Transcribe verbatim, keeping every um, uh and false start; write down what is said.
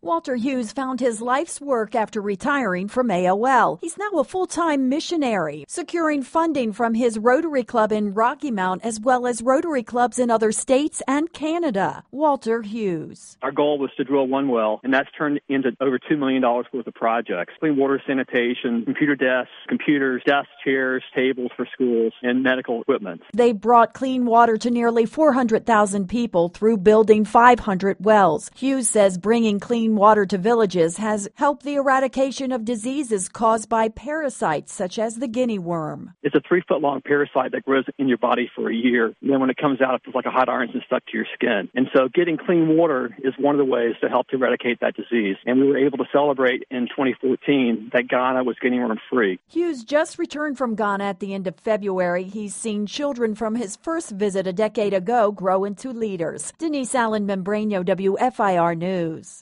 Walter Hughes found his life's work after retiring from A O L. He's now a full-time missionary, securing funding from his Rotary Club in Rocky Mount as well as Rotary Clubs in other states and Canada. Walter Hughes. Our goal was to drill one well, and that's turned into over two million dollars worth of projects. Clean water sanitation, computer desks, computers, desks, chairs, tables for schools, and medical equipment. They brought clean water to nearly four hundred thousand people through building five hundred wells. Hughes says bringing clean water to villages has helped the eradication of diseases caused by parasites such as the guinea worm. It's a three-foot-long parasite that grows in your body for a year. And then when it comes out, it's like a hot iron and stuck to your skin. And so getting clean water is one of the ways to help to eradicate that disease. And we were able to celebrate in twenty fourteen that Ghana was guinea worm-free. Hughes just returned from Ghana at the end of February. He's seen children from his first visit a decade ago grow into leaders. Denise Allen Membrano, W F I R News.